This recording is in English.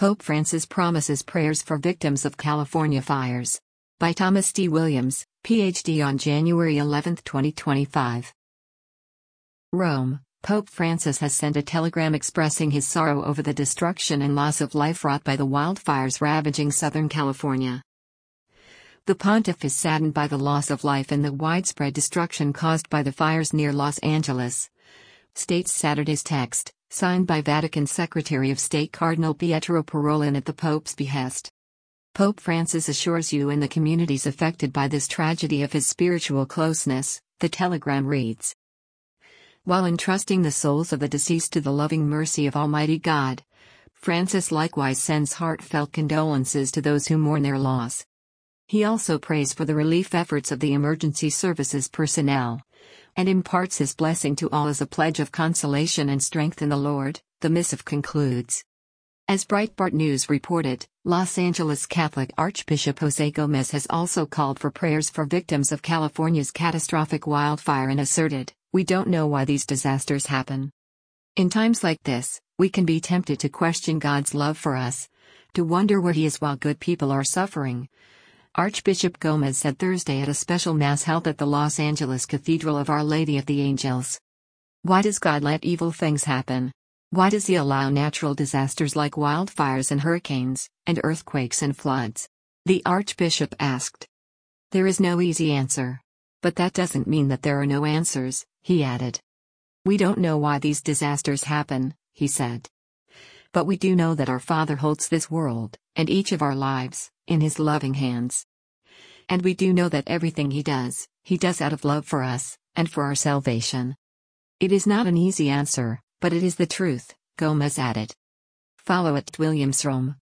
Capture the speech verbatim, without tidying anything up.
Pope Francis promises prayers for victims of California fires. By Thomas D. Williams, P H D on January eleventh, twenty twenty-five. Rome. Pope Francis has sent a telegram expressing his sorrow over the destruction and loss of life wrought by the wildfires ravaging Southern California. The pontiff is saddened by the loss of life and the widespread destruction caused by the fires near Los Angeles, states Saturday's text, signed by Vatican Secretary of State Cardinal Pietro Parolin at the Pope's behest. Pope Francis assures you and the communities affected by this tragedy of his spiritual closeness, the telegram reads. While entrusting the souls of the deceased to the loving mercy of Almighty God, Francis likewise sends heartfelt condolences to those who mourn their loss. He also prays for the relief efforts of the emergency services personnel, and imparts his blessing to all as a pledge of consolation and strength in the Lord, the missive concludes. As Breitbart News reported, Los Angeles Catholic Archbishop José Gómez has also called for prayers for victims of California's catastrophic wildfire and asserted, "We don't know why these disasters happen. In times like this, we can be tempted to question God's love for us, to wonder where He is while good people are suffering." Archbishop Gómez said Thursday at a special Mass held at the Los Angeles Cathedral of Our Lady of the Angels. Why does God let evil things happen? Why does He allow natural disasters like wildfires and hurricanes, and earthquakes and floods? The Archbishop asked. There is no easy answer. But that doesn't mean that there are no answers, he added. We don't know why these disasters happen, he said. But we do know that our Father holds this world, and each of our lives, in His loving hands. And we do know that everything He does, He does out of love for us, and for our salvation. It is not an easy answer, but it is the truth, Gómez added. Follow at Williams Rome.